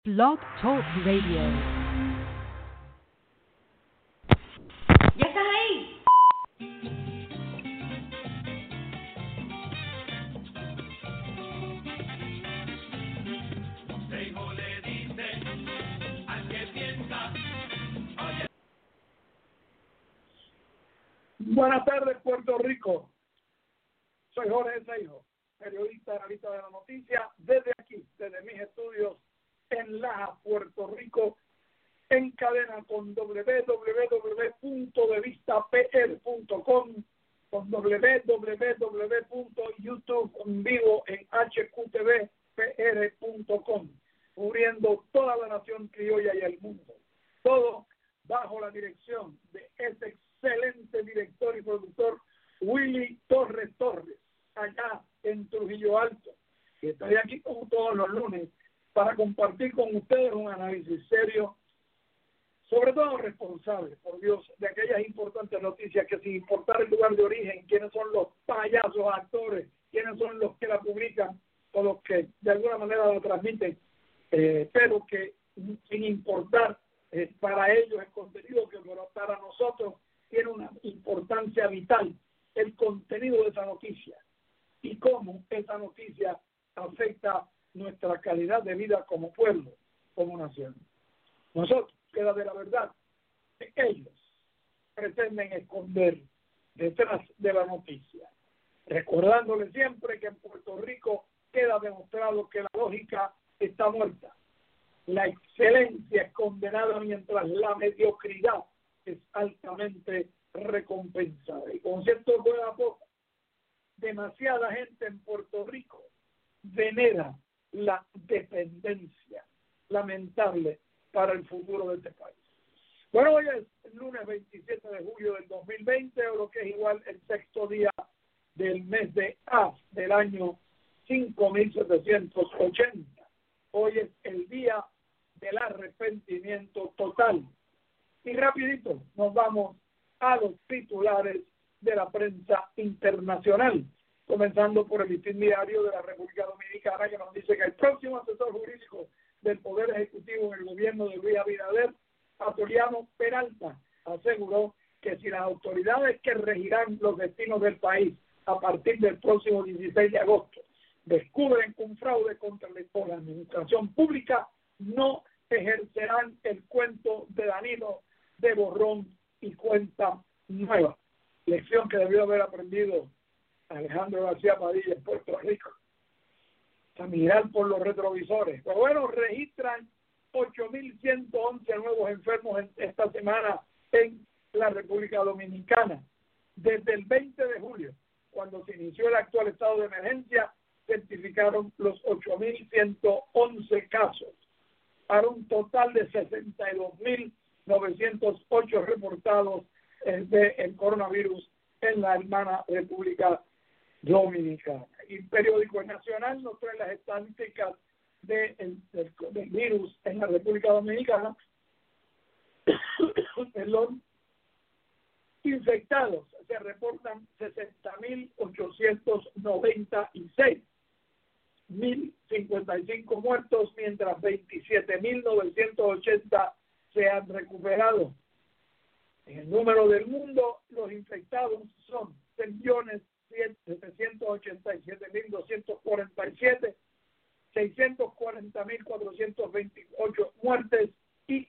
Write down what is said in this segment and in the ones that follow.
Blog Talk Radio. ¡Ya estás ahí! Seijo le dice al que piensa, oye. Buenas tardes, Puerto Rico. Soy Jorge Seijo, periodista, analista de la noticia, desde aquí, desde mis estudios en Laja, Puerto Rico, en cadena con www.devistapr.com, con www.youtube en vivo en hqtvpr.com, cubriendo toda la nación criolla y el mundo. Todo bajo la dirección de ese excelente director y productor Willy Torres, allá en Trujillo Alto. Y estoy aquí como todos los lunes para compartir con ustedes un análisis serio, sobre todo responsable, por Dios, de aquellas importantes noticias que, sin importar el lugar de origen, quiénes son los payasos actores, quiénes son los que la publican o los que de alguna manera la transmiten, pero que sin importar para ellos el contenido, que para nosotros tiene una importancia vital, el contenido de esa noticia y cómo esa noticia afecta nuestra calidad de vida como pueblo, como nación. Nosotros, queda de la verdad, que ellos pretenden esconder detrás de la noticia, recordándole siempre que en Puerto Rico queda demostrado que la lógica está muerta, la excelencia es condenada mientras la mediocridad es altamente recompensada. Y con cierto buena poca, demasiada gente en Puerto Rico venera la dependencia lamentable para el futuro de este país. Bueno, hoy es el lunes 27 de julio del 2020, o lo que es igual el sexto día del mes de Av del año 5780. Hoy es el día del arrepentimiento total. Y rapidito nos vamos a los titulares de la prensa internacional, comenzando por el Listín Diario de la República Dominicana, que nos dice que el próximo asesor jurídico del Poder Ejecutivo en el gobierno de Luis Abinader, Atoliano Peralta, aseguró que si las autoridades que regirán los destinos del país a partir del próximo 16 de agosto descubren un fraude contra la administración pública, no ejercerán el cuento de Danilo de borrón y cuenta nueva. Lección que debió haber aprendido Alejandro García Padilla en Puerto Rico, a mirar por los retrovisores. Pero bueno, registran 8.111 nuevos enfermos esta semana en la República Dominicana. Desde el 20 de julio, cuando se inició el actual estado de emergencia, certificaron los 8.111 casos, para un total de 62.908 reportados del coronavirus en la hermana República Dominicana. Y el periódico nacional nos trae las estadísticas del virus en la República Dominicana. Perdón. Infectados se reportan 60.896, 1.055 muertos, mientras 27.980 se han recuperado. En el número del mundo, los infectados son 6.787.247, 640.428 muertes y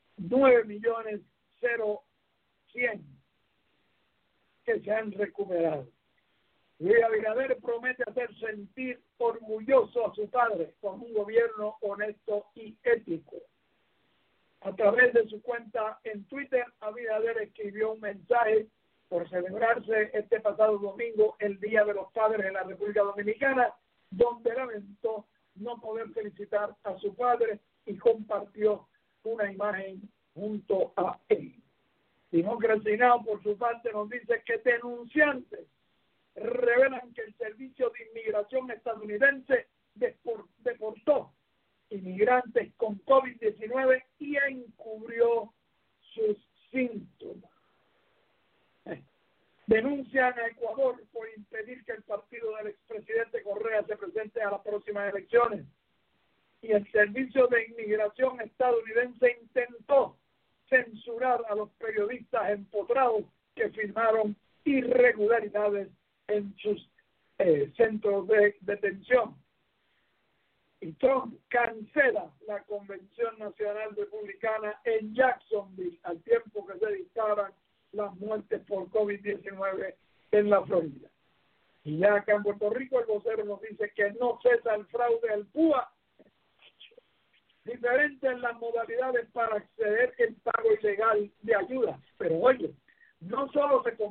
9.000.100 que se han recuperado. Luis Abinader promete hacer sentir orgulloso a su padre con un gobierno honesto y ético. A través de su cuenta en Twitter, Abinader escribió un mensaje por celebrarse este pasado domingo el Día de los Padres en la República Dominicana, donde lamentó no poder felicitar a su padre y compartió una imagen junto a él. Democracy Now!, por su parte, nos dice que denunciantes revelan que el Servicio de Inmigración estadounidense deportó inmigrantes con COVID-19 y encubrió sus síntomas. Denuncian a Ecuador por impedir que el partido del expresidente Correa se presente a las próximas elecciones. y el Servicio de Inmigración estadounidense intentó censurar a los periodistas empotrados que firmaron irregularidades en sus centros de detención. Y Trump cancela la Convención Nacional Republicana en Jacksonville al tiempo que se disparan las muertes por COVID-19 en la Florida. Y ya acá en Puerto Rico el vocero nos dice que no cesa el fraude al PUA. Diferentes las modalidades para acceder al pago ilegal de ayuda. Pero oye, no solo se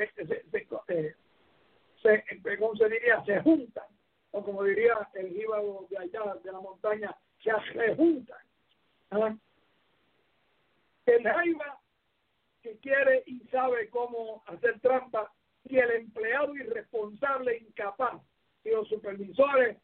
juntan, o como diría el jíbaro de allá de la montaña, se rejuntan. El jaiba que quiere y sabe cómo hacer trampa, y el empleado irresponsable, incapaz, y los supervisores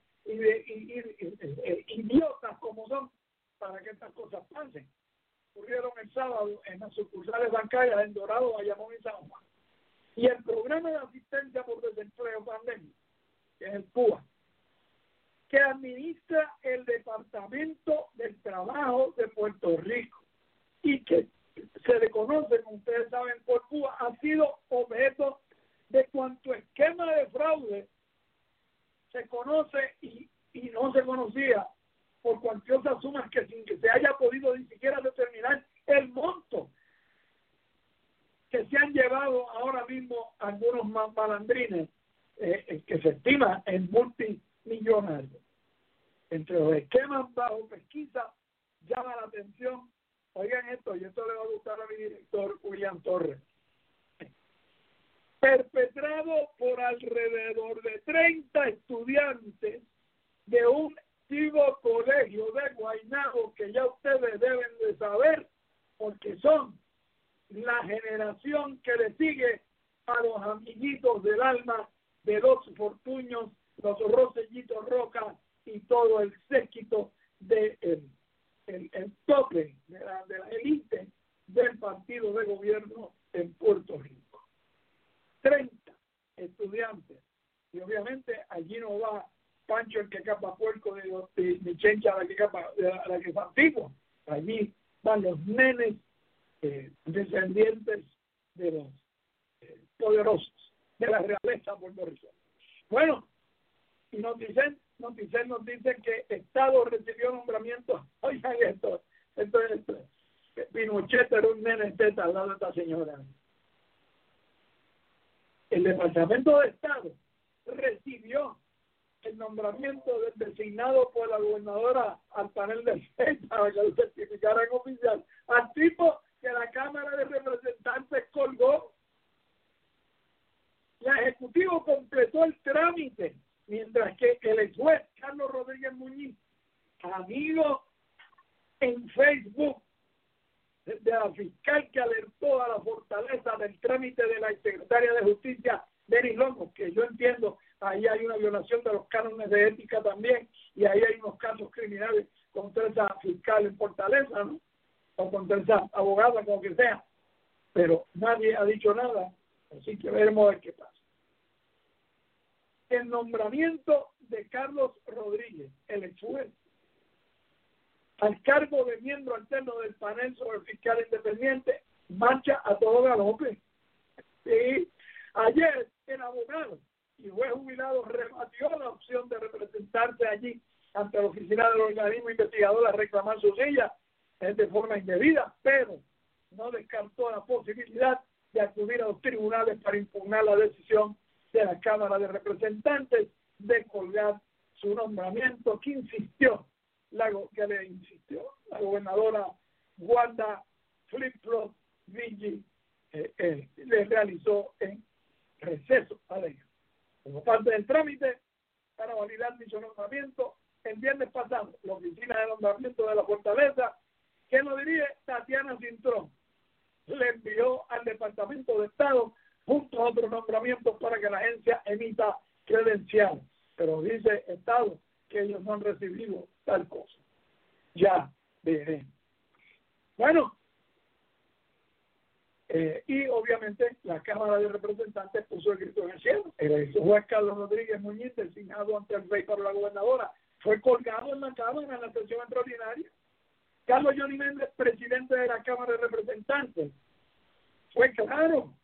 idiotas como son, para que estas cosas pasen. Ocurrieron el sábado en las sucursales bancarias en Dorado, Bayamón y San Juan. Y el programa de asistencia por desempleo pandémico, que es el PUA, que administra el Departamento del Trabajo de Puerto Rico y que se le conoce, como ustedes saben, por PUA, ha sido objeto de cuanto esquema de fraude se conoce y no se conocía por cuantiosas sumas que sin que se haya podido ni siquiera determinar el monto que se han llevado ahora mismo algunos malandrines que se estima en multimillonarios. Entre los esquemas bajo pesquisa llama la atención, oigan esto, y esto le va a gustar a mi director William Torres, perpetrado por alrededor de 30 estudiantes de un antiguo colegio de Guaynabo, que ya ustedes deben de saber porque son la generación que le sigue a los amiguitos del alma de los Fortuños, los Rosellitos Roca y todo el séquito de el tope de la élite del partido de gobierno en Puerto Rico. 30 estudiantes, y obviamente allí no va Pancho el que capa puerco de Chencha la que es antiguo. Allí van los nenes descendientes de los poderosos de la realeza puertorriqueña. Bueno, y nos dice que Estado recibió nombramiento. Oigan esto, Pinochet era un nene teta al lado de esta señora. El Departamento de Estado recibió el nombramiento del designado por la gobernadora al panel del FED para que lo certificaran oficial, al tipo que la Cámara de Representantes colgó. La Ejecutivo completó el trámite, mientras que el ex juez Carlos Rodríguez Muñiz, amigo en Facebook de la fiscal que alertó a la fortaleza del trámite de la secretaria de Justicia, Denis Longo, que yo entiendo, ahí hay una violación de los cánones de ética también, y ahí hay unos casos criminales contra esa fiscal en Fortaleza, ¿no? O contra esa abogada, como que sea. Pero nadie ha dicho nada, así que veremos a ver qué pasa. El nombramiento de Carlos Rodríguez, el ex juez, al cargo de miembro alterno del panel sobre el fiscal independiente, marcha a todo galope. Sí. Ayer el abogado y juez jubilado rebatió la opción de representarse allí ante la oficina del organismo investigador a reclamar su silla de forma indebida, pero no descartó la posibilidad de acudir a los tribunales para impugnar la decisión de la Cámara de Representantes de colgar su nombramiento, que le insistió la gobernadora Wanda Flip-Flop Vigi le realizó en receso a ella. Como parte del trámite para validar dicho nombramiento, el viernes pasado, la oficina de nombramiento de la Fortaleza, que lo dirige Tatiana Cintrón, le envió al Departamento de Estado junto a otros nombramientos para que la agencia emita credenciales. Pero dice Estado que ellos no han recibido tal cosa. Ya veré. Bueno, y obviamente la Cámara de Representantes puso el grito en el cielo. El juez Carlos Rodríguez Muñiz, designado ante el rey para la gobernadora fue colgado en la Cámara en la sesión extraordinaria. Carlos Johnny Méndez, presidente de la Cámara de Representantes, fue claro.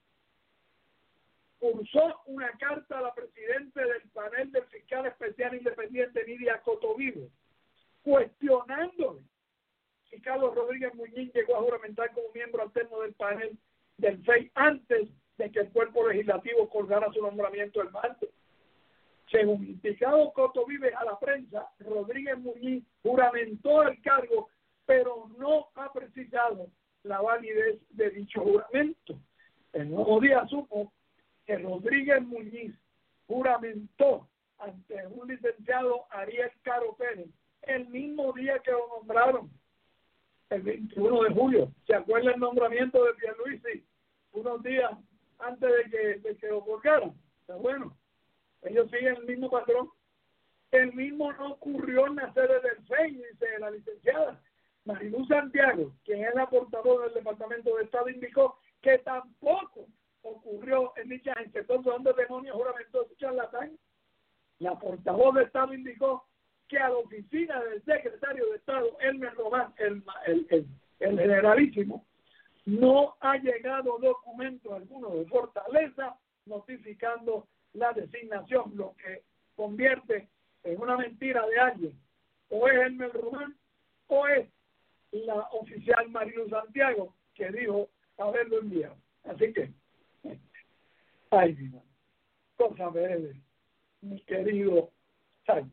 Cursó una carta a la presidenta del panel del fiscal especial independiente, Nidia Cotovive, cuestionándole si Carlos Rodríguez Muñiz llegó a juramentar como miembro alterno del panel del FEI antes de que el cuerpo legislativo colgara su nombramiento el martes. Según indicado Cotovive a la prensa, Rodríguez Muñiz juramentó el cargo, pero no ha precisado la validez de dicho juramento. El Nuevo Día supo que Rodríguez Muñiz juramentó ante un licenciado Ariel Caro Pérez el mismo día que lo nombraron, el 21 de julio. ¿Se acuerda el nombramiento de Pierluisi? Unos días antes de que lo colgaran. Pero bueno, ellos siguen el mismo patrón. El mismo no ocurrió en la sede del FEI, dice la licenciada Mariluz Santiago, quien es la portavoz del Departamento de Estado, indicó que tampoco ocurrió en dicha agencia. Entonces, ¿dónde demonios juramentó ese charlatán? La portavoz de Estado indicó que a la oficina del secretario de Estado, Elmer Román, el generalísimo, no ha llegado documento alguno de Fortaleza notificando la designación, lo que convierte en una mentira de alguien. O es Elmer Román o es la oficial Mariluz Santiago, que dijo haberlo enviado. Así que, ay, Dios, cosa breve, mi querido Sánchez.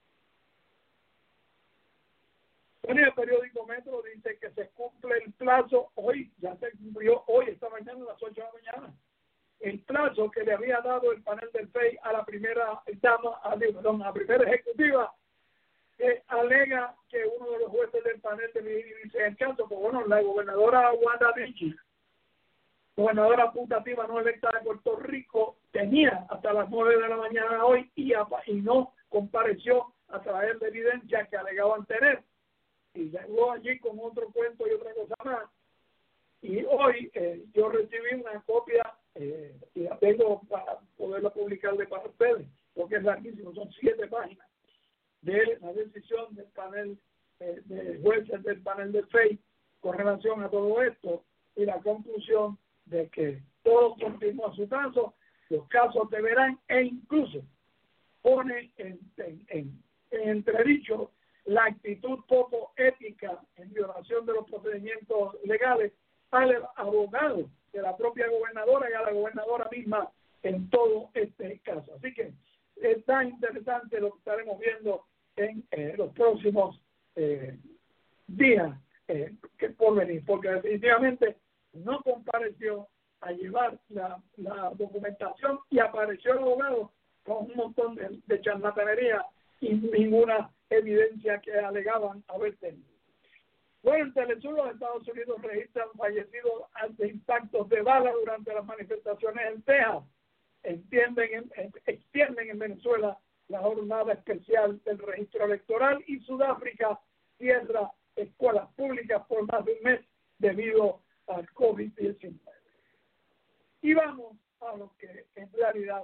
Bueno, el periódico Metro dice que se cumple el plazo hoy, ya se cumplió hoy, esta mañana a las 8 de la mañana, el plazo que le había dado el panel del FEI a la primera dama, a la primera ejecutiva, que alega que uno de los jueces del panel de dice el caso, pues bueno, la gobernadora Wanda Vichy, gobernadora putativa no electa de Puerto Rico, tenía hasta las 9 de la mañana hoy y no compareció a traer la evidencia que alegaban tener. Y llegó allí con otro cuento y otra cosa más. Y hoy yo recibí una copia y la tengo para poderla publicarle para ustedes, porque es larguísimo, son 7 páginas de la decisión del panel de jueces del panel del FEI con relación a todo esto y la conclusión de que todo continúa su caso, los casos deberán e incluso pone en entredicho la actitud poco ética en violación de los procedimientos legales al abogado de la propia gobernadora y a la gobernadora misma en todo este caso. Así que es tan interesante lo que estaremos viendo en los próximos días que por venir, porque definitivamente no compareció a llevar la documentación y apareció el abogado con un montón de charlatanería y ninguna evidencia que alegaban haber tenido. Bueno, en Telesur, los Estados Unidos registran fallecidos ante impactos de bala durante las manifestaciones en Texas. Extienden en Venezuela la jornada especial del registro electoral y Sudáfrica cierra escuelas públicas por más de un mes debido al COVID-19. Y vamos a lo que en realidad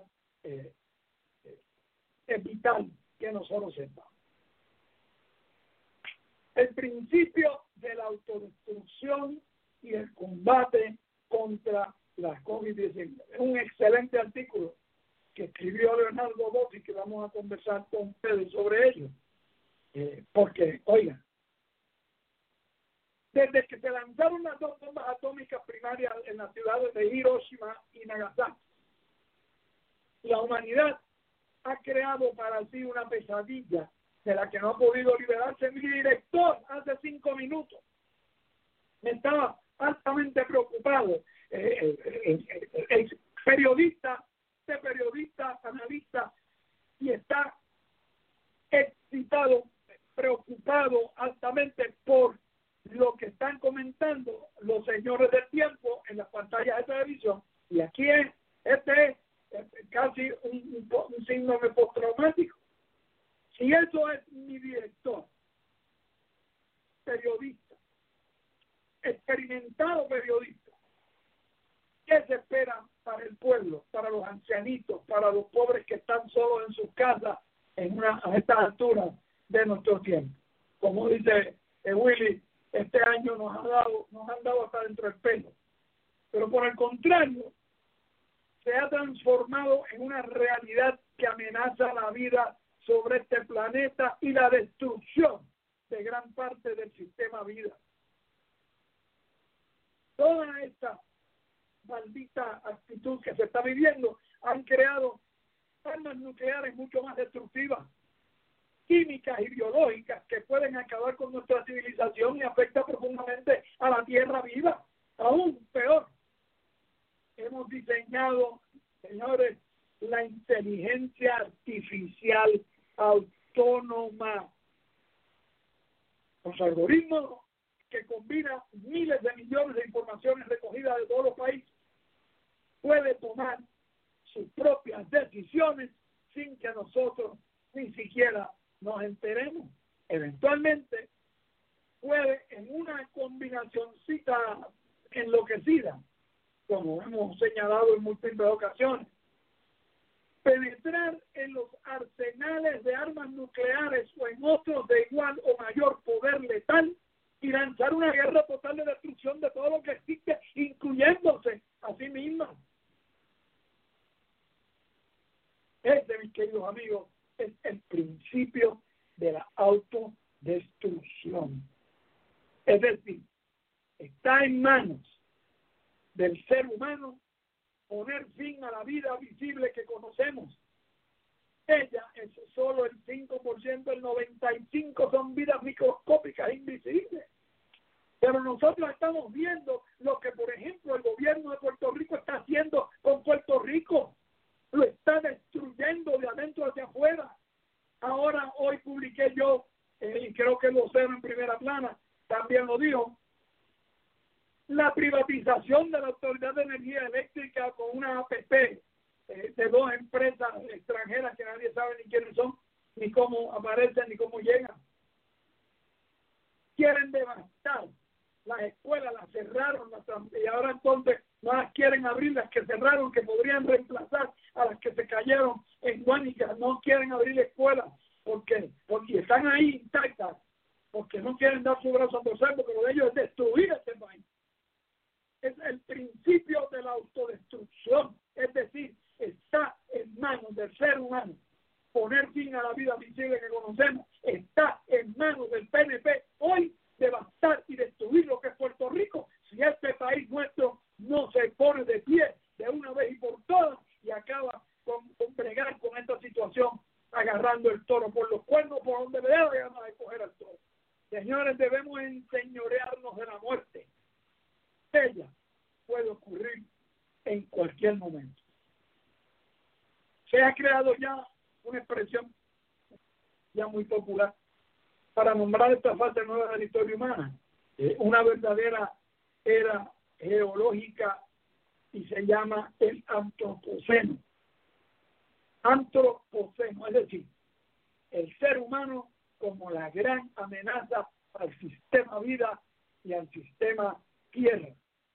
es vital que nosotros sepamos. El principio de la autodestrucción y el combate contra la COVID-19. Es un excelente artículo que escribió Leonardo Bossi, que vamos a conversar con ustedes sobre ello. Porque, oigan, desde que se lanzaron las 2 bombas atómicas primarias en las ciudades de Hiroshima y Nagasaki, la humanidad ha creado para sí una pesadilla de la que no ha podido liberarse. Mi director hace 5 minutos me estaba altamente preocupado, el periodista, analista, y está excitado, preocupado altamente por lo que están comentando los señores del tiempo en las pantallas de televisión. Y aquí este es casi un síndrome postraumático. Si eso es mi director, periodista, experimentado periodista, ¿qué se espera para el pueblo, para los ancianitos, para los pobres que están solos en sus casas a estas alturas de nuestro tiempo. Como dice Willy, este año nos han dado hasta dentro del pelo. Pero por el contrario, se ha transformado en una realidad que amenaza la vida sobre este planeta y la destrucción de gran parte del sistema vida. Toda esta maldita actitud que se está viviendo han creado armas nucleares mucho más destructivas, químicas y biológicas que pueden acabar con nuestra civilización y afecta profundamente a la tierra viva. Aún peor, hemos diseñado, señores, la inteligencia artificial autónoma. Los algoritmos que combinan miles de millones de informaciones recogidas de todos los países puede tomar sus propias decisiones sin que nosotros ni siquiera nos enteremos. Eventualmente puede, en una combinacioncita enloquecida, como hemos señalado en múltiples ocasiones, penetrar en los arsenales de armas nucleares o en otros de igual o mayor poder letal y lanzar una guerra total de destrucción de todo lo que existe, incluyéndose a sí misma. Este, mis queridos amigos, es el principio de la autodestrucción. Es decir, está en manos del ser humano poner fin a la vida visible que conocemos. Ella es solo el 5%, el 95% son vidas microscópicas, invisibles. Pero nosotros estamos viendo lo que, por ejemplo, el gobierno de Puerto Rico está haciendo con Puerto Rico. Lo está destruyendo de adentro hacia afuera. Ahora, hoy publiqué yo, y creo que el vocero en primera plana también lo dijo, la privatización de la Autoridad de Energía Eléctrica con una APP de dos empresas extranjeras que nadie sabe ni quiénes son, ni cómo aparecen, ni cómo llegan. Quieren devastar las escuelas, las cerraron, y ahora entonces no las quieren abrir, las que cerraron, que podrían reemplazar a las que se cayeron en Guánica. No quieren abrir escuelas porque están ahí intactas, porque no quieren dar su brazo a torcer, porque lo de ellos es destruir este país. Es el principio de la autodestrucción, es decir, está en manos del ser humano poner fin a la vida visible que conocemos, está en manos del PNP hoy devastar y destruir lo que es Puerto Rico si este país nuestro no se pone de pie de una vez y por todas y acaba con bregar con esta situación, agarrando el toro por los cuernos, por donde le dé la gana de coger al toro. Señores, debemos enseñorearnos de la muerte. Ella puede ocurrir en cualquier momento. Se ha creado ya una expresión ya muy popular para nombrar esta fase nueva de la historia humana, una verdadera era geológica, y se llama el antropoceno. Antropoceno, es decir, el ser humano como la gran amenaza al sistema vida y al sistema tierra.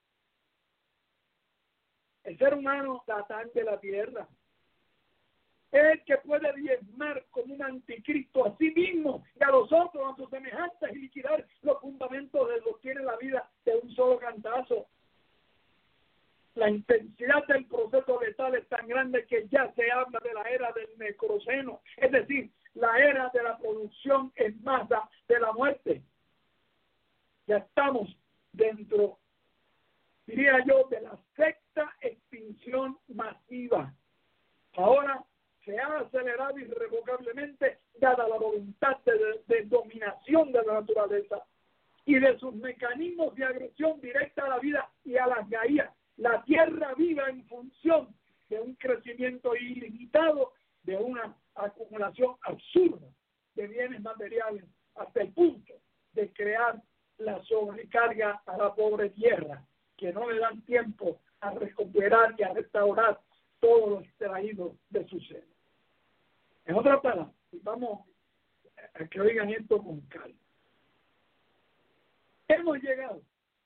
El ser humano tratante de la tierra es el que puede diezmar como un anticristo a sí mismo y a los otros, a sus semejantes, y liquidar los fundamentos de lo que tiene la vida de un solo cantazo. La intensidad del proceso letal es tan grande que ya se habla de la era del necroceno, es decir, la era de la producción en masa de la muerte. Ya estamos dentro, diría yo, de la sexta extinción masiva. Ahora se ha acelerado irrevocablemente dada la voluntad de dominación de la naturaleza y de sus mecanismos de agresión directa a la vida y a las gaías. La tierra viva en función de un crecimiento ilimitado, de una acumulación absurda de bienes materiales, hasta el punto de crear la sobrecarga a la pobre tierra, que no le dan tiempo a recuperar y a restaurar todo lo extraído de su seno. En otras palabras, vamos a que oigan esto con calma. Hemos llegado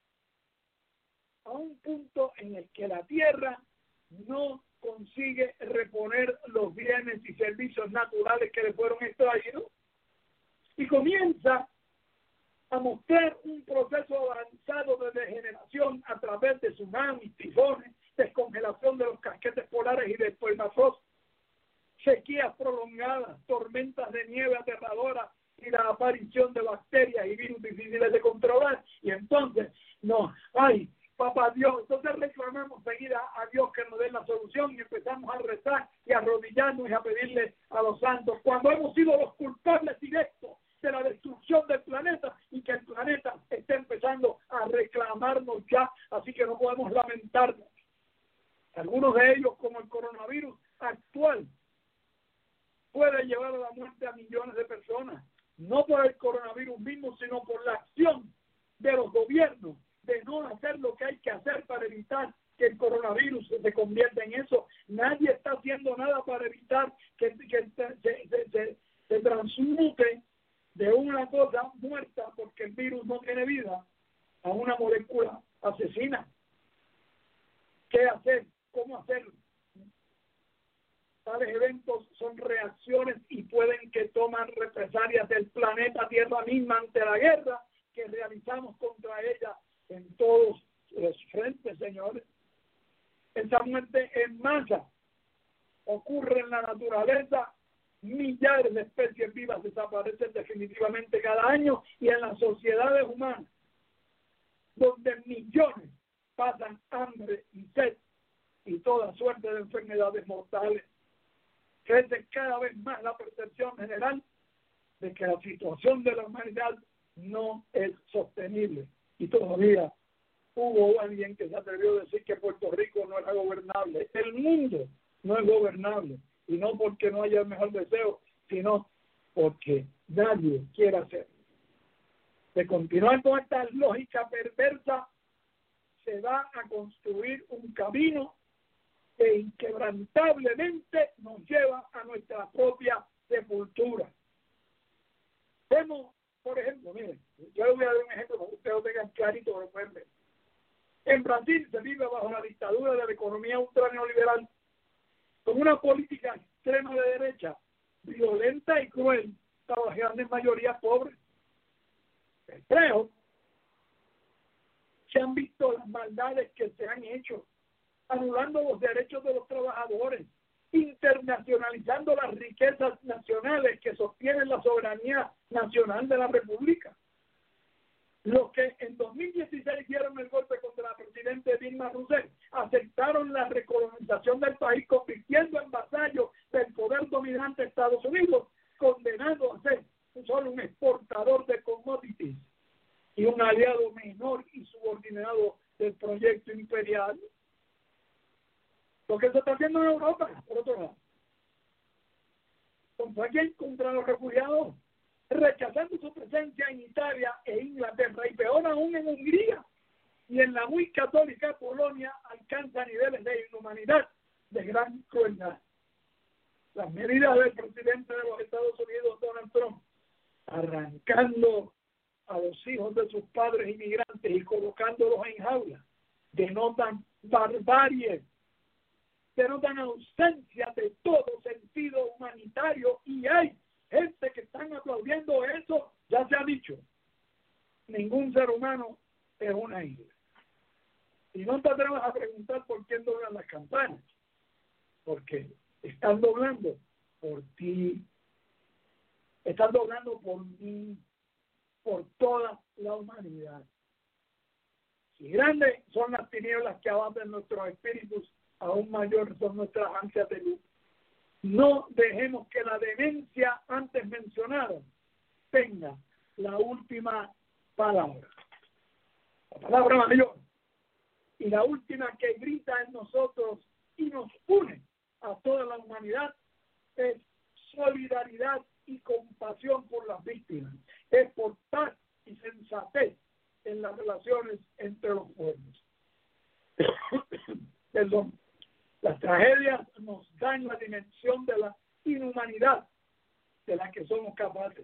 a un punto en el que la tierra no consigue reponer los bienes y servicios naturales que le fueron extraídos. y comienza a mostrar un proceso avanzado de degeneración a través de tsunamis, tifones, descongelación de los casquetes polares y del permafrost, sequías prolongadas, tormentas de nieve aterradoras y la aparición de bacterias y virus difíciles de controlar. Y entonces, papá Dios, entonces reclamamos enseguida a Dios que nos dé la solución y empezamos a rezar y a arrodillarnos y a pedirle a los santos, cuando hemos sido los culpables directos de la destrucción del planeta y que el planeta está empezando a reclamarnos ya, así que no podemos lamentarnos. Algunos de ellos, como el coronavirus actual, puede llevar a la muerte a millones de personas, no por el coronavirus mismo, sino por la acción de los gobiernos de no hacer lo que hay que hacer para evitar que el coronavirus se convierta en eso. Nadie está haciendo nada para evitar que se transmute de una cosa muerta, porque el virus no tiene vida, a una molécula asesina. ¿Qué hacer? ¿Cómo hacerlo? Tales eventos son reacciones y pueden que toman represalias del planeta Tierra misma ante la guerra que realizamos contra ella en todos los frentes, señores. Esa muerte en masa ocurre en la naturaleza. Millares de especies vivas desaparecen definitivamente cada año, y en las sociedades humanas, donde millones pasan hambre y sed y toda suerte de enfermedades mortales, crece cada vez más la percepción general de que la situación de la humanidad no es sostenible. Y todavía hubo alguien que se atrevió a decir que Puerto Rico no era gobernable. El mundo no es gobernable, y no porque no haya el mejor deseo, sino porque nadie quiere hacerlo. De continuar con esta lógica perversa, se va a construir un camino que inquebrantablemente nos lleva a nuestra propia sepultura. Vemos, por ejemplo, miren, yo les voy a dar un ejemplo para que ustedes lo tengan clarito, lo pueden ver. En Brasil se vive bajo la dictadura de la economía ultraneoliberal, con una política extrema de derecha, violenta y cruel, para las grandes mayorías pobres. Creo se han visto las maldades que se han hecho, anulando los derechos de los trabajadores, internacionalizando las riquezas nacionales que sostienen la soberanía nacional de la República. Los que en 2016 dieron el golpe contra la presidenta Dilma Rousseff aceptaron la recolonización del país, convirtiendo en vasallo del poder dominante de Estados Unidos, condenado a ser solo un exportador de commodities y un aliado menor y subordinado del proyecto imperial. Lo que se está haciendo en Europa, por otro lado, contra los refugiados, rechazando su presencia en Italia e Inglaterra, y peor aún en Hungría, y en la muy católica Polonia alcanza niveles de inhumanidad, de gran crueldad. Las medidas del presidente de los Estados Unidos, Donald Trump, arrancando a los hijos de sus padres inmigrantes y colocándolos en jaulas, denotan barbarie, denotan ausencia de todo sentido humanitario, y hay gente que están aplaudiendo eso. Ya se ha dicho, ningún ser humano es una isla. Y no te atrevas a preguntar por qué doblan las campanas, porque están doblando por ti, están doblando por mí, por toda la humanidad. Si grandes son las tinieblas que abaten nuestros espíritus, aún mayores son nuestras ansias de luz. No dejemos que la demencia antes mencionada tenga la última palabra. La palabra mayor y la última que grita en nosotros y nos une a toda la humanidad es solidaridad y compasión por las víctimas. Es por paz y sensatez en las relaciones entre los pueblos. Perdón. Las tragedias nos dan la dimensión de la inhumanidad de la que somos capaces.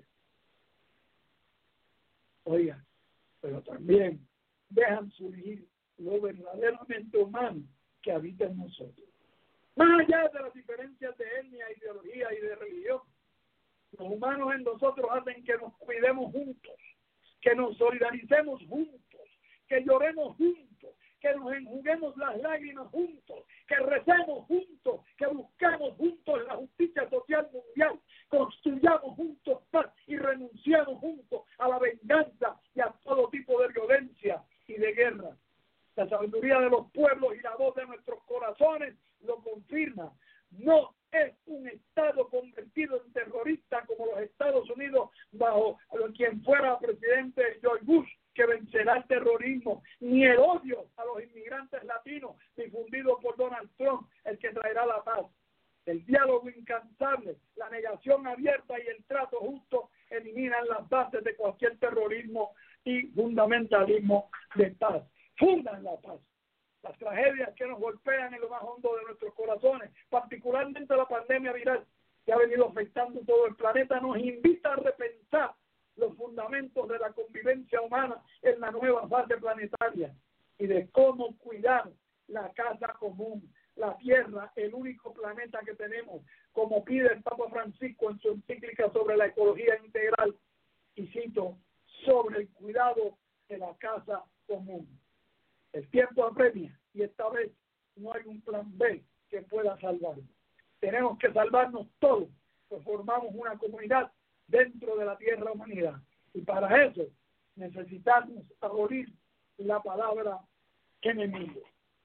Oiga, pero también dejan surgir lo verdaderamente humano que habita en nosotros. Más allá de las diferencias de etnia, ideología y de religión, Los humanos en nosotros hacen que nos cuidemos juntos, que nos solidaricemos juntos, que lloremos juntos, que nos enjuguemos las lágrimas juntos, que recemos juntos, que busquemos juntos la justicia social mundial, construyamos juntos paz y renunciamos juntos a la venganza y a todo tipo de violencia y de guerra. La sabiduría de los pueblos y la voz de nuestros corazones lo confirma. No es un Estado convertido en terrorista como los Estados Unidos bajo quien fuera presidente George Bush que vencerá el terrorismo, ni el odio a los inmigrantes latinos difundido por Donald Trump el que traerá la paz. El diálogo incansable, la negación abierta y el trato justo eliminan las bases de cualquier terrorismo y fundamentalismo de paz. Fundan la paz. Las tragedias que nos golpean en lo más hondo de nuestros corazones, particularmente la pandemia viral que ha venido afectando todo el planeta, nos invita a repensar los fundamentos de la convivencia humana en la nueva fase planetaria y de cómo cuidar la casa común, la Tierra, el único planeta que tenemos, como pide el Papa Francisco en su encíclica sobre la ecología integral, y cito, sobre el cuidado de la casa común. El tiempo apremia y esta vez no hay un plan B que pueda salvarnos. Tenemos que salvarnos todos, pues formamos una comunidad dentro de la tierra humanidad. Y para eso necesitamos abolir la palabra enemigo.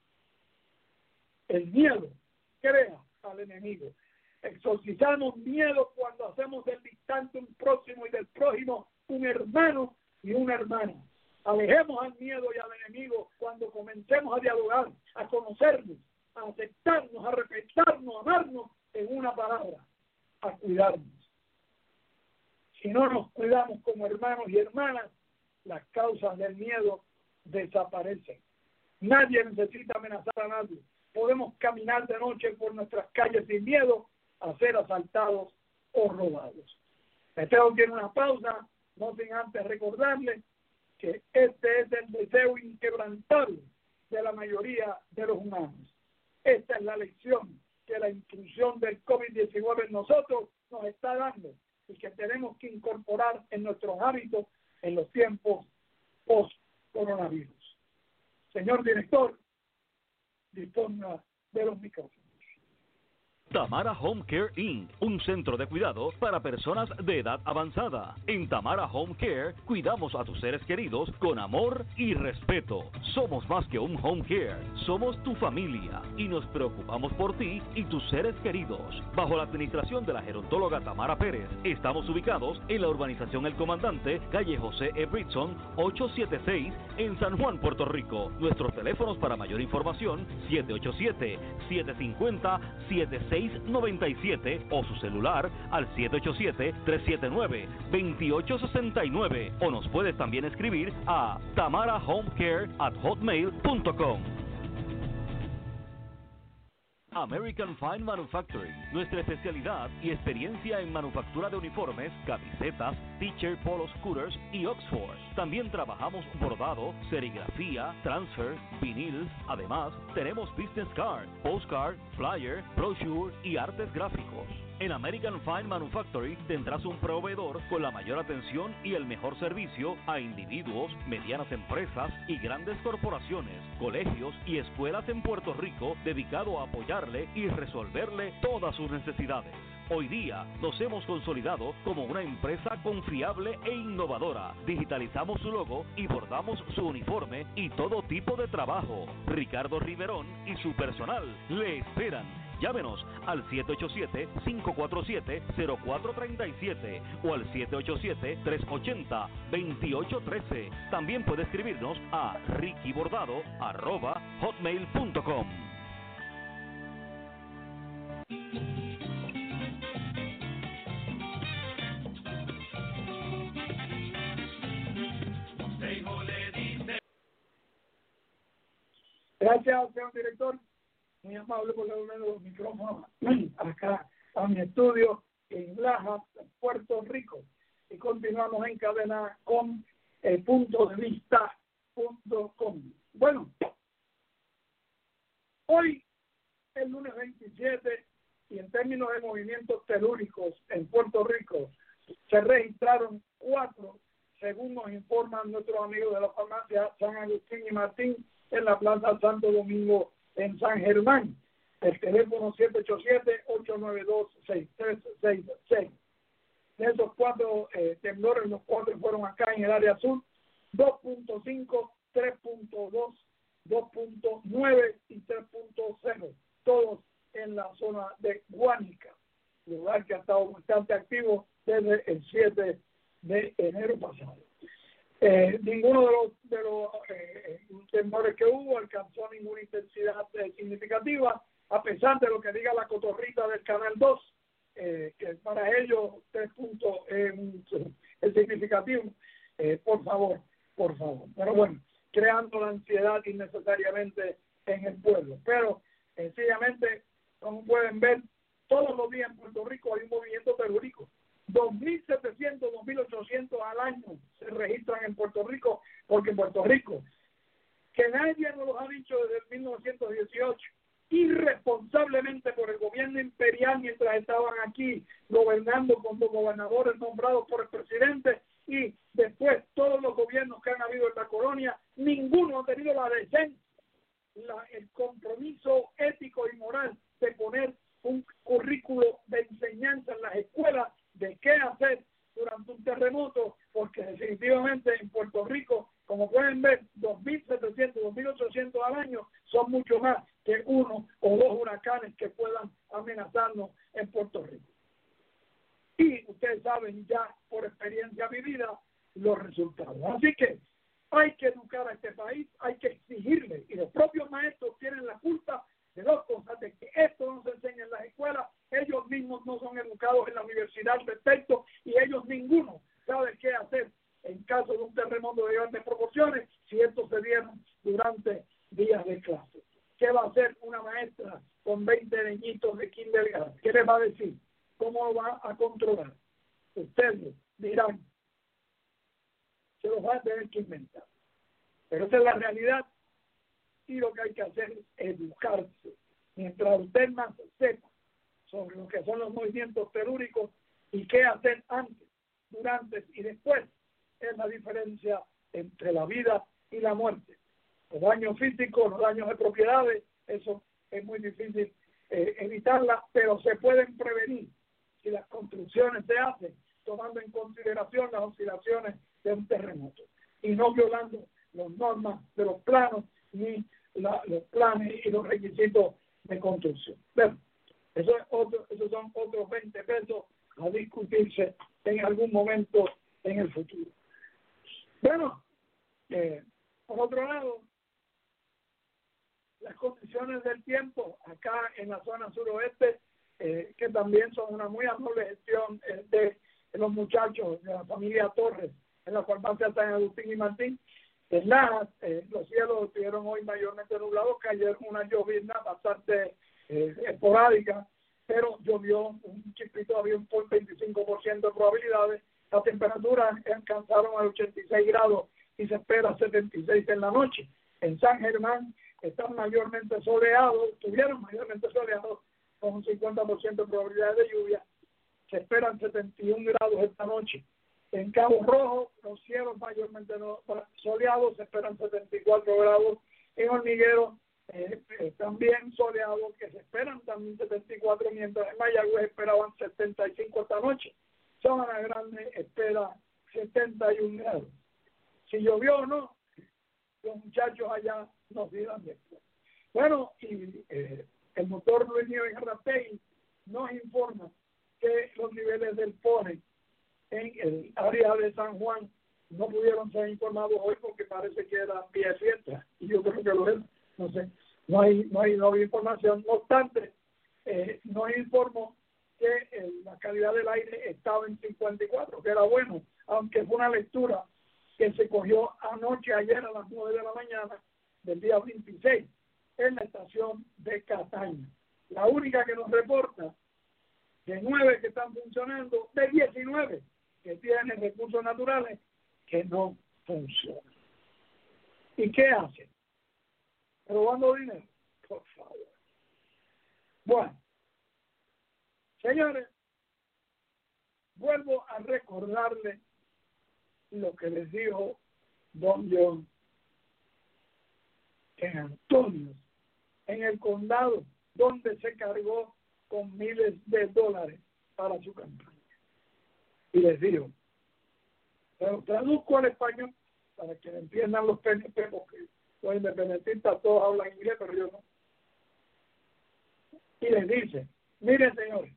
El miedo crea al enemigo. Exorcizamos miedo cuando hacemos del distante un próximo y del prójimo un hermano y una hermana. Alejemos al miedo y al enemigo cuando comencemos a dialogar, a conocernos, a aceptarnos, a respetarnos, a amarnos en una palabra, a cuidarnos. Si no nos cuidamos como hermanos y hermanas, las causas del miedo desaparecen. Nadie necesita amenazar a nadie. Podemos caminar de noche por nuestras calles sin miedo a ser asaltados o robados. Me tengo que ir a una pausa, no sin antes recordarles que este es el deseo inquebrantable de la mayoría de los humanos. Esta es la lección que la intrusión del COVID-19 en nosotros nos está dando y que tenemos que incorporar en nuestros hábitos en los tiempos post-coronavirus. Señor director, disponga de los micrófonos. Tamara Home Care Inc., un centro de cuidado para personas de edad avanzada. En Tamara Home Care cuidamos a tus seres queridos con amor y respeto. Somos más que un home care, somos tu familia y nos preocupamos por ti y tus seres queridos. Bajo la administración de la gerontóloga Tamara Pérez, estamos ubicados en la urbanización El Comandante, calle José E. Britson, 876, en San Juan, Puerto Rico. Nuestros teléfonos para mayor información, 787-750-7697 o su celular al 787-379-2869 o nos puedes también escribir a tamarahomecare@hotmail.com. American Fine Manufacturing, nuestra especialidad y experiencia en manufactura de uniformes, camisetas, t-shirt, polos, scooters y Oxford. También trabajamos bordado, serigrafía, transfer, vinil. Además, tenemos business card, postcard, flyer, brochure y artes gráficos. En American Fine Manufacturing tendrás un proveedor con la mayor atención y el mejor servicio a individuos, medianas empresas y grandes corporaciones, colegios y escuelas en Puerto Rico dedicado a apoyarle y resolverle todas sus necesidades. Hoy día nos hemos consolidado como una empresa confiable e innovadora. Digitalizamos su logo y bordamos su uniforme y todo tipo de trabajo. Ricardo Riverón y su personal le esperan. Llámenos al 787-547-0437 o al 787-380-2813. También puede escribirnos a rickybordado@hotmail.com. Gracias, señor director. Muy amable por darme los micrófonos acá a mi estudio en Laja, Puerto Rico. Y continuamos en cadena con puntodevista.com. Bueno, hoy, el lunes 27, y en términos términos de movimientos telúricos en Puerto Rico, se registraron 4, según nos informan nuestros amigos de la farmacia San Agustín y Martín, en la Plaza Santo Domingo en San Germán. El teléfono 787-892-6366. De esos 4 temblores, los 4 fueron acá en el área sur, 2.5, 3.2, 2.9 y 3.0, todos en la zona de Guánica, lugar que ha estado bastante activo desde el 7 de enero pasado. Ninguno de los temblores que hubo alcanzó ninguna intensidad significativa, a pesar de lo que diga la cotorrita del Canal 2, que para ellos 3 puntos es significativo. Por favor. Pero bueno, creando la ansiedad innecesariamente en el pueblo. Pero sencillamente, como pueden ver, todos los días en Puerto Rico hay un movimiento telúrico. 2.700, 2.800 al año se registran en Puerto Rico, porque en Puerto Rico, que nadie nos lo ha dicho desde 1918, irresponsablemente por el gobierno imperial mientras estaban aquí gobernando como gobernadores nombrados por el presidente, y después todos los gobiernos que han habido en la colonia, ninguno ha tenido la decencia, el compromiso ético y moral de poner un currículo de enseñanza en las escuelas de qué hacer durante un terremoto, porque definitivamente en Puerto Rico, como pueden ver, 2.700, 2.800 al año son mucho más que 1 o 2 huracanes que puedan amenazarnos en Puerto Rico. Y ustedes saben ya por experiencia vivida los resultados. Así que hay que educar a este país, hay que exigirle, y los propios maestros tienen la culpa de 2 cosas: de que esto no se enseña en las escuelas, ellos mismos no son educados en la universidad al respecto, y ellos ninguno sabe qué hacer en caso de un terremoto de grandes proporciones si esto se diera durante días de clase. ¿Qué va a hacer una maestra con 20 niñitos de kindergarten? ¿Qué les va a decir? ¿Cómo lo va a controlar? Ustedes dirán, se los va a tener que inventar. Pero esa es la realidad, y lo que hay que hacer es educarse. Mientras usted más sepa sobre lo que son los movimientos telúricos y qué hacer antes, durante y después, es la diferencia entre la vida y la muerte. Los daños físicos, los daños de propiedades, eso es muy difícil evitarla, pero se pueden prevenir si las construcciones se hacen tomando en consideración las oscilaciones de un terremoto y no violando las normas de los planos ni los planes y los requisitos de construcción. Bueno, esos son otros 20 pesos a discutirse en algún momento en el futuro. Bueno, por otro lado, las condiciones del tiempo acá en la zona suroeste, que también son una muy amable gestión de los muchachos de la familia Torres, en la farmacia San Agustín y Martín. En Lajas, los cielos estuvieron hoy mayormente nublados, cayeron una llovizna bastante esporádica, pero llovió un chispito, había un 25% de probabilidades. Las temperaturas alcanzaron a 86 grados y se espera 76 en la noche. En San Germán están mayormente soleados, estuvieron mayormente soleados con un 50% de probabilidad de lluvia. Se esperan 71 grados esta noche. En Cabo Rojo, los cielos mayormente soleados, se esperan 74 grados. En Hormiguero, también soleados, que se esperan también 74, mientras en Mayagüez esperaban 75 esta noche. Sabana Grande espera 71 grados. Si llovió o no, los muchachos allá nos dirán después. Bueno, y el motor Luis Nieves Arrastegui nos informa que los niveles del PONE en el área de San Juan no pudieron ser informados hoy porque parece que era día de fiesta, y yo creo que lo es, no sé, no hay información. No obstante, nos informó que la calidad del aire estaba en 54, que era bueno, aunque fue una lectura que se cogió ayer a las 9 de la mañana del día 26 en la estación de Cataño. La única que nos reporta de 9 que están funcionando, de 19 que tienen recursos naturales que no funcionan. ¿Y qué hacen? ¿Robando dinero? Por favor. Bueno, Señores, vuelvo a recordarles lo que les dijo Don John en Antonio, en el condado, donde se cargó con miles de dólares para su campaña. Y les digo, pero traduzco al español para que entiendan los PNP, porque los independentistas todos hablan inglés, pero yo no. Y les dice, miren señores,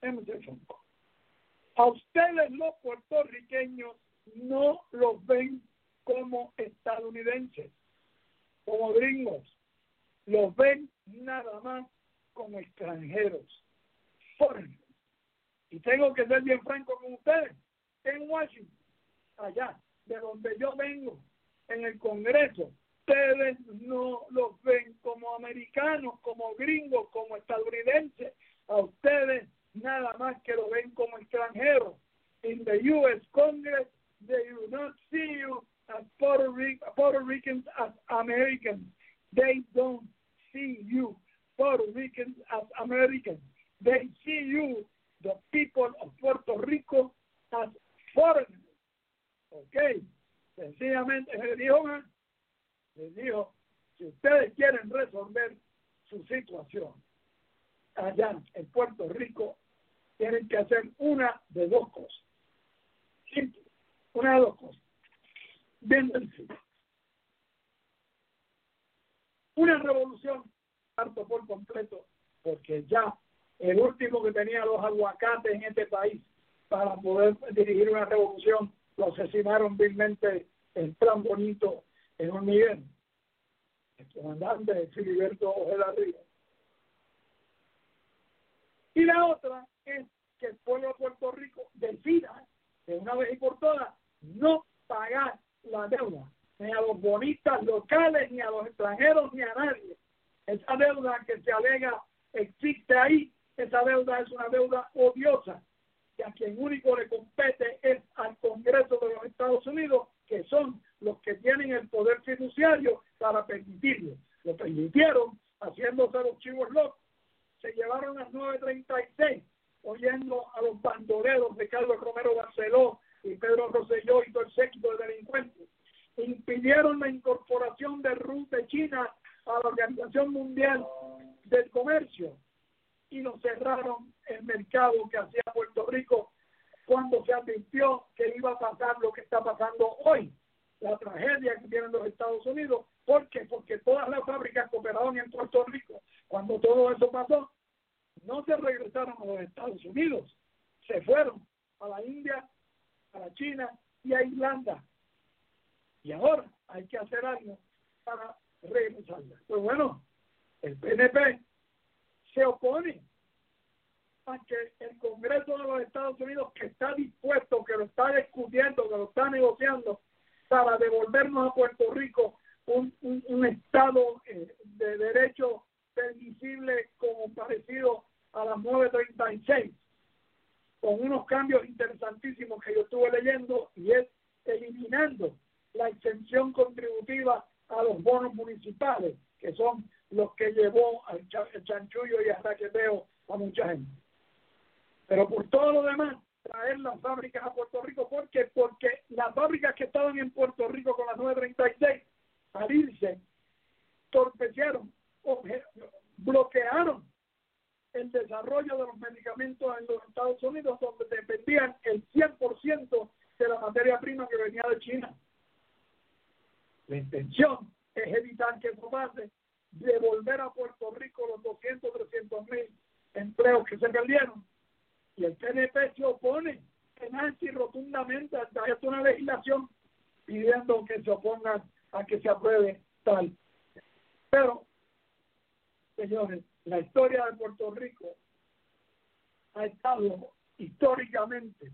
a ustedes los puertorriqueños no los ven como estadounidenses, como gringos, los ven nada más como extranjeros, foreigners. Y tengo que ser bien franco con ustedes, en Washington, allá, de donde yo vengo, en el Congreso, ustedes no los ven como americanos, como gringos, como estadounidenses, a ustedes nada más que lo ven como extranjeros. In the U.S. Congress, they do not see you as Puerto Ricans as Americans. They don't see you Puerto Ricans as Americans. They see you, the people of Puerto Rico, as foreigners. Ok, sencillamente les dijo, si ustedes quieren resolver su situación allá en Puerto Rico, tienen que hacer una de dos cosas. Simple, una de dos cosas. Bien sencillo. Una revolución harto por completo, porque ya el último que tenía los aguacates en este país para poder dirigir una revolución lo asesinaron vilmente en Plan Bonito, en Hormiguero, el comandante Filiberto Ojeda Rivas. Y la otra es que el pueblo de Puerto Rico decida de una vez y por todas no pagar la deuda, ni a los bonistas locales, ni a los extranjeros, ni a nadie. Esa deuda que se alega existe ahí, esa deuda es una deuda odiosa, y a quien único le compete es al Congreso de los Estados Unidos, que son los que tienen el poder fiduciario para permitirlo. Lo permitieron haciéndose los chivos locos. Se llevaron las 9:36 oyendo a los bandoleros de Carlos Romero Barceló y Pedro Rosselló y todo el séquito de delincuentes. Impidieron la incorporación de China a la Organización Mundial del Comercio y nos cerraron el mercado que hacía Puerto Rico cuando se advirtió que iba a pasar lo que está pasando hoy, la tragedia que tienen los Estados Unidos. ¿Por qué? Porque todas las fábricas que operaban en Puerto Rico, cuando todo eso pasó, no se regresaron a los Estados Unidos, se fueron a la India, a la China y a Irlanda. Y ahora hay que hacer algo para regresarlas. Pues bueno, el PNP se opone a que el Congreso de los Estados Unidos, que está dispuesto, que lo está discutiendo, que lo está negociando para devolvernos a Puerto Rico un estado de derecho permisible como parecido a las 9:36, con unos cambios interesantísimos que yo estuve leyendo, y es eliminando la exención contributiva a los bonos municipales, que son los que llevó al chanchullo y al raqueteo a mucha gente. Pero por todo lo demás, traer las fábricas a Puerto Rico, porque las fábricas que estaban en Puerto Rico con las 9:36, al irse, torpecieron, bloquearon el desarrollo de los medicamentos en los Estados Unidos, donde dependían el 100% de la materia prima que venía de China. La intención es evitar que eso pase, devolver a Puerto Rico los 200, 300 mil empleos que se perdieron. Y el PNP se opone tenaz y rotundamente a una legislación pidiendo que se opongan a que se apruebe tal. Pero, señores, la historia de Puerto Rico ha estado históricamente,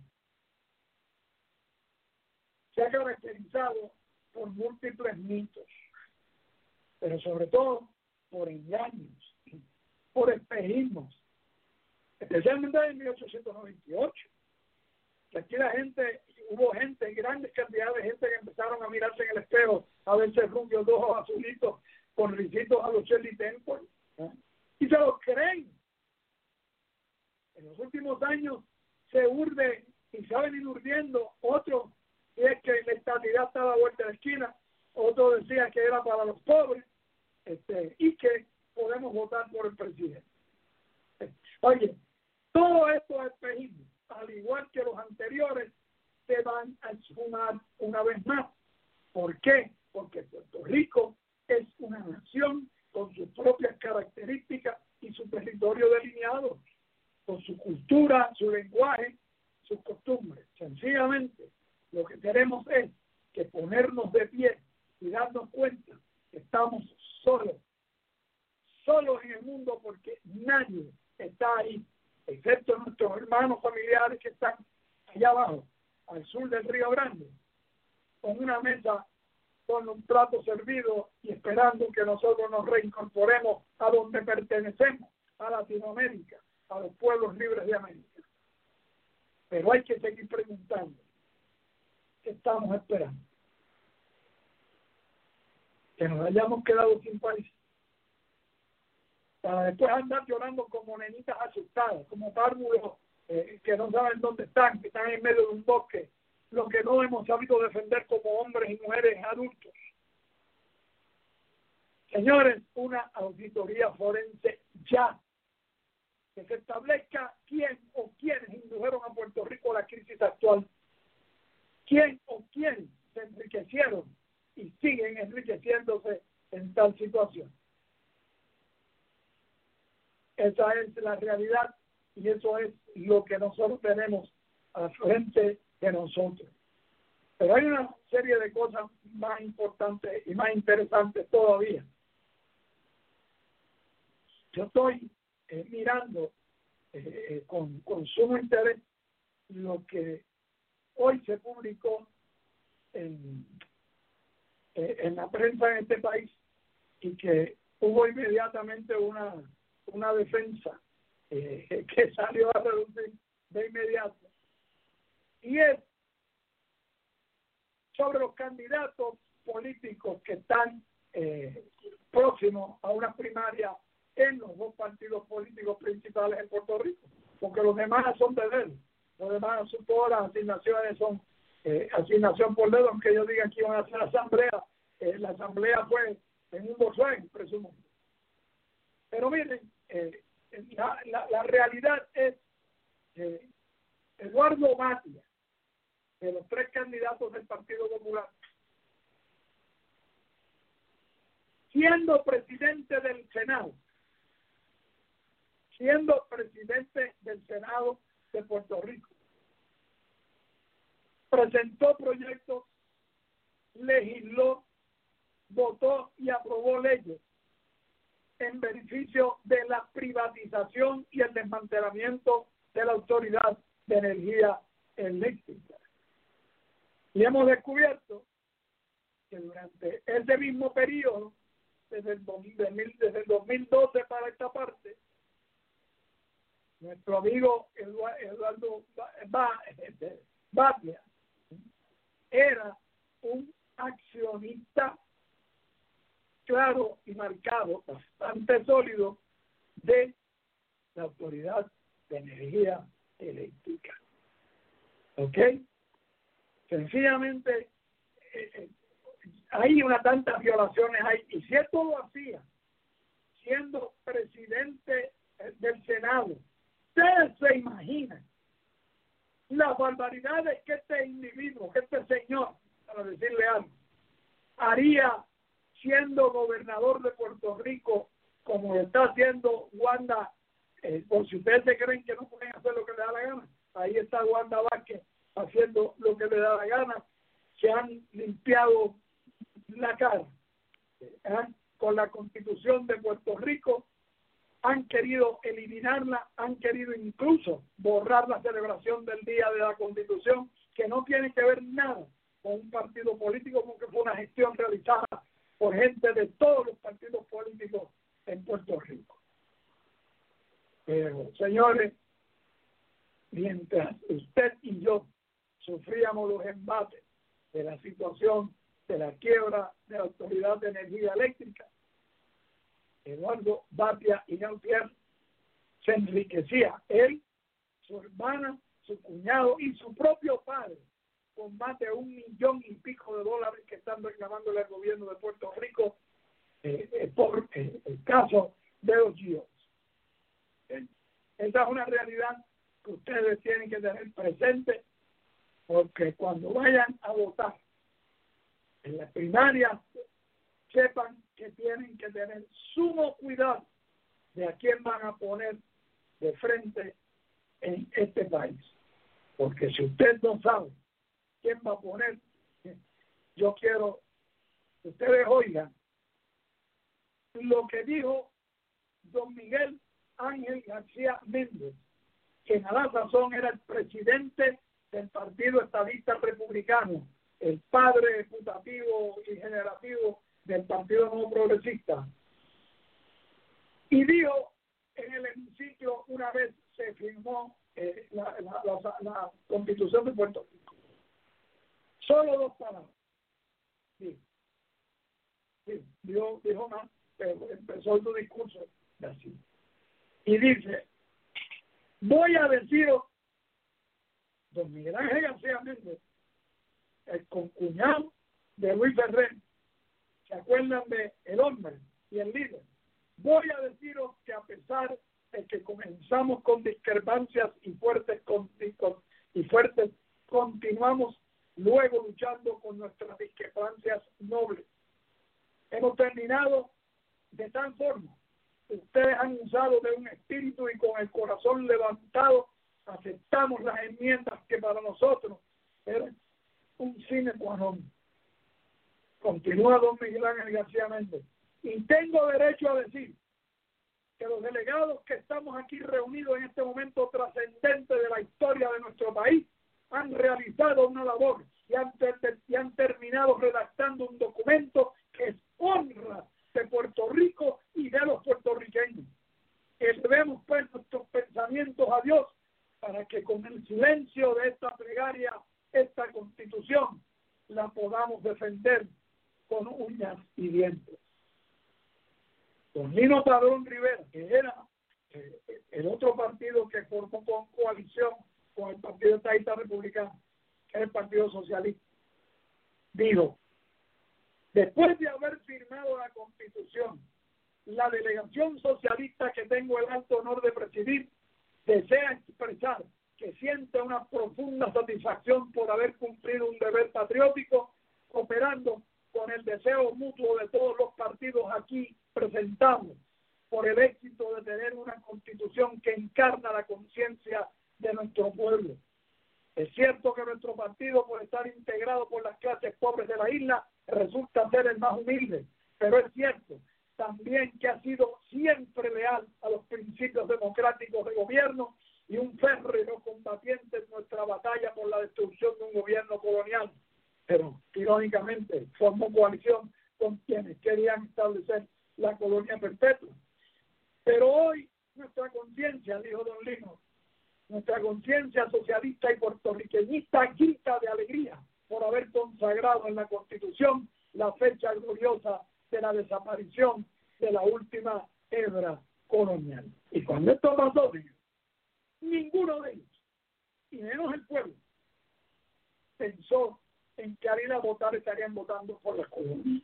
se ha caracterizado por múltiples mitos, pero sobre todo por engaños, por espejismos, especialmente en 1898, que aquí hubo gente, grandes cantidades de gente que empezaron a mirarse en el espejo, a verse rubios, dos ojos azulitos, con risitos a los Shirley Temple, ¿eh? Y se los creen. El En los últimos años se urde y se ha venido urdiendo otro, y es que la estabilidad está a la vuelta de la esquina, otro decía que era para los pobres, y que podemos votar por el presidente. Oye, todo estos espejismos, al igual que los anteriores, se van a sumar una vez más. ¿Por qué? Porque Puerto Rico es una nación con sus propias características y su territorio delineado, con su cultura, su lenguaje, sus costumbres. Sencillamente, lo que queremos es que ponernos de pie y darnos cuenta que estamos solos en el mundo, porque nadie está ahí, excepto nuestros hermanos familiares que están allá abajo, al sur del Río Grande, con una mesa, con un plato servido y esperando que nosotros nos reincorporemos a donde pertenecemos, a Latinoamérica, a los pueblos libres de América. Pero hay que seguir preguntando, ¿qué estamos esperando? Que nos hayamos quedado sin país, para después andar llorando como nenitas asustadas, como párvulos que no saben dónde están, que están en medio de un bosque, lo que no hemos sabido defender como hombres y mujeres adultos. Señores, una auditoría forense ya, que se establezca quién o quiénes indujeron a Puerto Rico a la crisis actual, quién o quiénes se enriquecieron y siguen enriqueciéndose en tal situación. Esa es la realidad y eso es lo que nosotros tenemos al frente de nosotros. Pero hay una serie de cosas más importantes y más interesantes todavía. Yo estoy mirando con sumo interés lo que hoy se publicó en la prensa en este país, y que hubo inmediatamente una defensa que salió a reducir de inmediato, y es sobre los candidatos políticos que están próximos a una primaria en los dos partidos políticos principales en Puerto Rico, porque los demás son de dedo, los demás son todas las asignaciones son asignación por dedo, aunque ellos digan que iban a hacer asamblea, la asamblea fue en un Volkswagen, presumo. Pero miren, la realidad es que Eduardo Batia, de los tres candidatos del Partido Popular, siendo presidente del Senado de Puerto Rico, presentó proyectos, legisló, votó y aprobó leyes en beneficio de la privatización y el desmantelamiento de la Autoridad de Energía Eléctrica. Y hemos descubierto que durante ese mismo periodo, desde el 2012 para esta parte, nuestro amigo Eduardo Batia era un accionista claro y marcado, bastante sólido, de la Autoridad de Energía Eléctrica. ¿Ok? Sencillamente, hay tantas violaciones ahí, y si esto lo hacía siendo presidente del Senado, ustedes se imaginan las barbaridades que este individuo, que este señor, para decirle algo, haría siendo gobernador de Puerto Rico, como lo está haciendo Wanda. Por si ustedes se creen que no pueden hacer lo que le da la gana, ahí está Wanda Vázquez haciendo lo que le da la gana. Se han limpiado la cara con la Constitución de Puerto Rico, han querido eliminarla, han querido incluso borrar la celebración del Día de la Constitución, que no tiene que ver nada con un partido político, porque fue una gestión realizada por gente de todos los partidos políticos en Puerto Rico. Pero, señores, mientras usted y yo sufríamos los embates de la situación de la quiebra de la Autoridad de Energía Eléctrica, Eduardo Batia y Gautier se enriquecía, él su hermana, su cuñado y su propio padre, con más de $1 millón y pico de dólares que están reclamándole al gobierno de Puerto Rico por el caso de los GIOs. Esa es una realidad que ustedes tienen que tener presente, porque cuando vayan a votar en la primaria, sepan que tienen que tener sumo cuidado de a quién van a poner de frente en este país. Porque si usted no sabe quién va a poner, yo quiero que ustedes oigan lo que dijo don Miguel Ángel García Méndez, que a la razón era el presidente del Partido Estadista Republicano, el padre putativo y generativo del Partido Nuevo Progresista. Y dijo en el hemiciclo, una vez se firmó la Constitución de Puerto Rico, solo 2 palabras. Sí, dijo más, pero empezó su discurso así. Y dice, voy a deciros, don Miguel Ángel García Méndez, el concuñado de Luis Ferrer, ¿se acuerdan de el hombre y el líder? Voy a deciros que a pesar de que comenzamos con discrepancias y fuertes, continuamos luego luchando con nuestras discrepancias nobles. Hemos terminado de tal forma que ustedes han usado de un espíritu y con el corazón levantado aceptamos las enmiendas que para nosotros eran un sine qua non. Continúa don Miguel Ángel García Méndez. Y tengo derecho a decir que los delegados que estamos aquí reunidos en este momento trascendente de la historia de nuestro país han realizado una labor y han terminado redactando un documento que es honra de Puerto Rico y de los puertorriqueños. Elevemos pues nuestros pensamientos a Dios para que con el silencio de esta plegaria, esta Constitución, la podamos defender con uñas y dientes. Don Lino Padrón Rivera, que era el otro partido que formó con coalición con el Partido Estadista Republicano, que es el Partido Socialista, dijo, después de haber firmado la Constitución, la delegación socialista que tengo el alto honor de presidir desea expresar que siente una profunda satisfacción por haber cumplido un deber patriótico, cooperando con el deseo mutuo de todos los partidos aquí presentados por el éxito de tener una Constitución que encarna la conciencia de nuestro pueblo. Es cierto que nuestro partido, por estar integrado por las clases pobres de la isla, resulta ser el más humilde, pero es cierto también que ha sido siempre leal a los principios democráticos de gobierno y un férreo combatiente en nuestra batalla por la destrucción de un gobierno colonial. Pero, irónicamente, formó coalición con quienes querían establecer la colonia perpetua. Pero hoy nuestra conciencia, dijo don Lino, nuestra conciencia socialista y puertorriqueñista grita de alegría por haber consagrado en la Constitución la fecha gloriosa de la desaparición de la última hebra colonial. Y cuando esto pasó, ninguno de ellos, y menos el pueblo, pensó en que al ir a votar estarían votando por la colonia.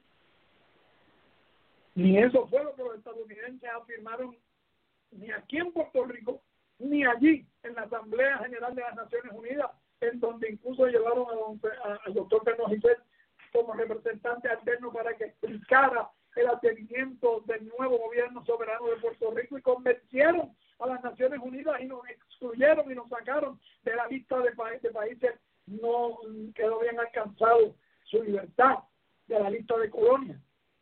Ni eso fue lo que los estadounidenses afirmaron, ni aquí en Puerto Rico, ni allí en la Asamblea General de las Naciones Unidas, en donde incluso llevaron al doctor Bernard Giselle como representante alterno para que explicara el advenimiento del nuevo gobierno soberano de Puerto Rico, y convencieron a las Naciones Unidas y nos excluyeron y nos sacaron de la lista de países no quedó bien alcanzado su libertad, de la lista de colonias.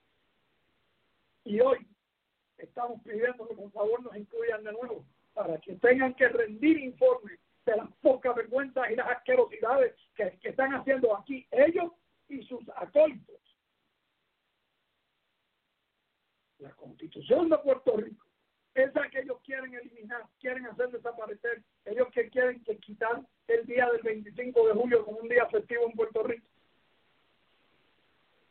Y hoy estamos pidiendo que por favor nos incluyan de nuevo para que tengan que rendir informes de las pocas vergüenzas y las asquerosidades que están haciendo aquí ellos y sus acólitos. La Constitución de Puerto Rico, esa que ellos quieren eliminar, quieren hacer desaparecer, ellos que quieren quitar el día del 25 de julio como un día festivo en Puerto Rico,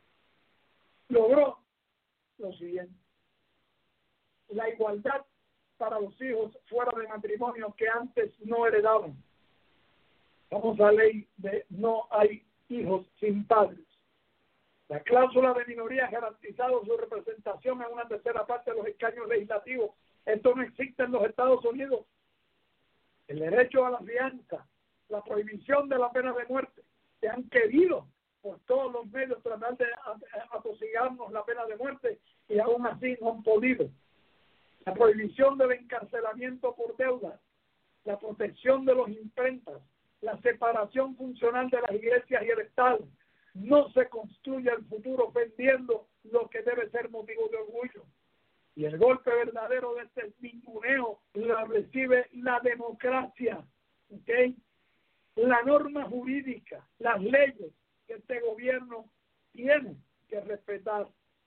logró lo siguiente: la igualdad para los hijos fuera de matrimonio que antes no heredaban. Famosa ley de no hay hijos sin padres. La cláusula de minoría ha garantizado su representación en una tercera parte de los escaños legislativos. Esto no existe en los Estados Unidos. El derecho a la fianza, la prohibición de la pena de muerte, que han querido por todos los medios tratar de atosigarnos la pena de muerte y aún así no han podido. La prohibición del encarcelamiento por deuda, la protección de los imprentas, la separación funcional de las iglesias y el Estado. No se construye el futuro vendiendo lo que debe ser motivo de orgullo. Y el golpe verdadero de este ninguneo lo recibe la democracia, ¿okay? La norma jurídica, las leyes que este gobierno tiene que respetar.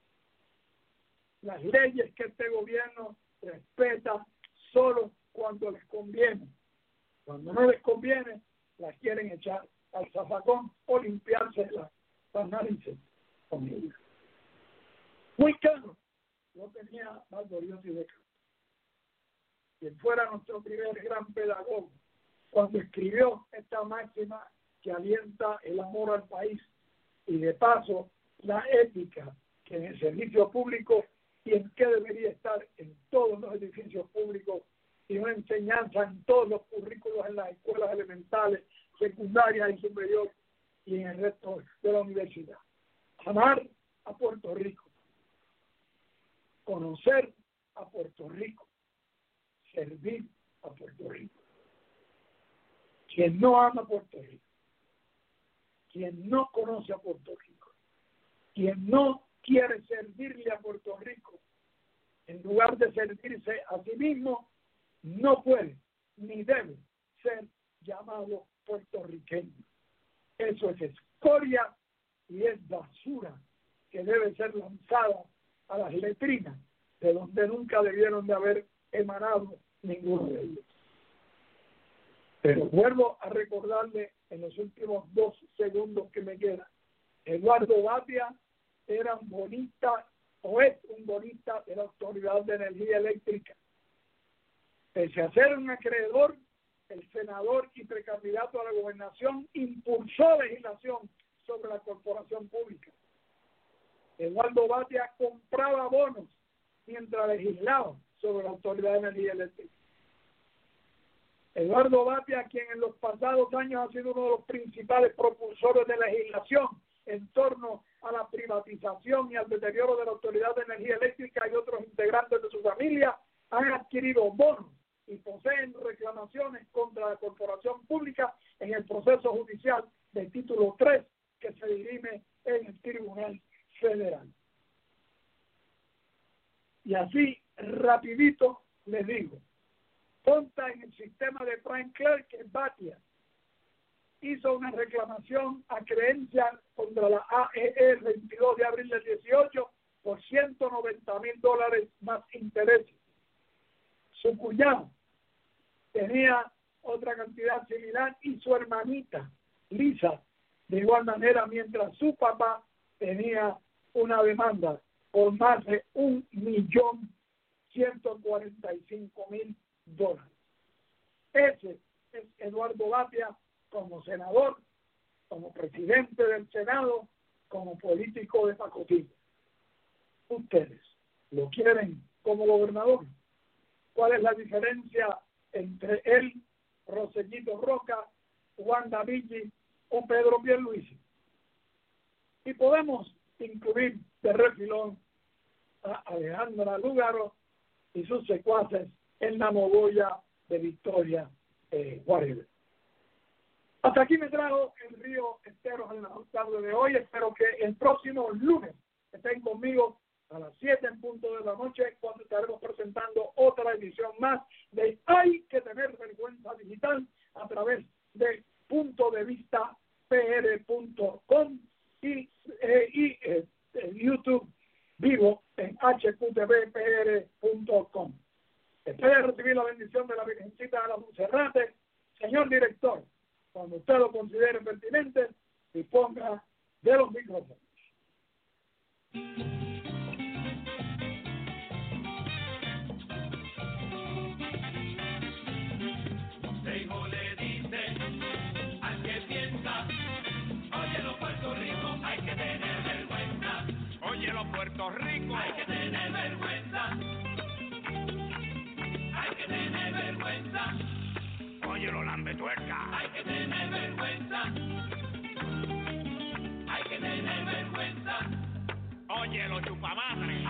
Las leyes que este gobierno respeta solo cuando les conviene. Cuando no les conviene, las quieren echar al zafacón o limpiarse las narices con ellas. Muy claro lo tenía Valdoriotti de Castro, quien fuera nuestro primer gran pedagogo, cuando escribió esta máxima que alienta el amor al país y de paso la ética que en el servicio público y en qué debería estar en todos los edificios públicos y una enseñanza en todos los currículos en las escuelas elementales, secundarias y superiores y en el resto de la universidad. Amar a Puerto Rico, conocer a Puerto Rico, servir a Puerto Rico. Quien no ama a Puerto Rico, quien no conoce a Puerto Rico, quien no quiere servirle a Puerto Rico, en lugar de servirse a sí mismo, no puede ni debe ser llamado puertorriqueño. Eso es escoria y es basura que debe ser lanzada a las letrinas, de donde nunca debieron de haber emanado ninguno de ellos. Pero vuelvo a recordarle en los últimos 2 segundos que me quedan, Eduardo Batia era un bonista, o es un bonista de la Autoridad de Energía Eléctrica. Pese a ser un acreedor, el senador y precandidato a la gobernación impulsó legislación sobre la corporación pública. Eduardo Batia compraba bonos mientras legislaba sobre la Autoridad de Energía Eléctrica. Eduardo Batia, quien en los pasados años ha sido uno de los principales propulsores de legislación en torno a la privatización y al deterioro de la Autoridad de Energía Eléctrica y otros integrantes de su familia, han adquirido bonos y poseen reclamaciones contra la corporación pública en el proceso judicial del título 3 que se dirime en el Tribunal Federal. Y así, rapidito, les digo, consta en el sistema de Frank Clark que Batia hizo una reclamación a creencia contra la AEE el 22 de abril del 18 por $190,000 más intereses. Su cuñado tenía otra cantidad similar y su hermanita, Lisa, de igual manera, mientras su papá tenía una demanda por más de $1.145.000. Ese es Eduardo Batia como senador, como presidente del Senado, como político de pacotilla. ¿Ustedes lo quieren como gobernador? ¿Cuál es la diferencia entre él, Rosellito Roca, Wanda Vigi o Pedro Pierluisi? Y podemos incluir de refilón a Alejandra Lúgaro y sus secuaces en la mogolla de Victoria Juárez. Hasta aquí me trajo el Río Esteros en la tarde de hoy. Espero que el próximo lunes estén conmigo a las 7 en punto de la noche, cuando estaremos presentando otra edición más de Hay que tener vergüenza digital a través de puntodevistapr.com y YouTube vivo en hqtvpr.com. Espero recibir la bendición de la Virgencita de la Monserrate. Señor director, cuando usted lo considere pertinente, disponga de los micrófonos. algo. Hay que tener vergüenza. Hay que tener vergüenza. Oye, lo lambetuerca. Hay que tener vergüenza. Hay que tener vergüenza. Oye, lo chupamadre.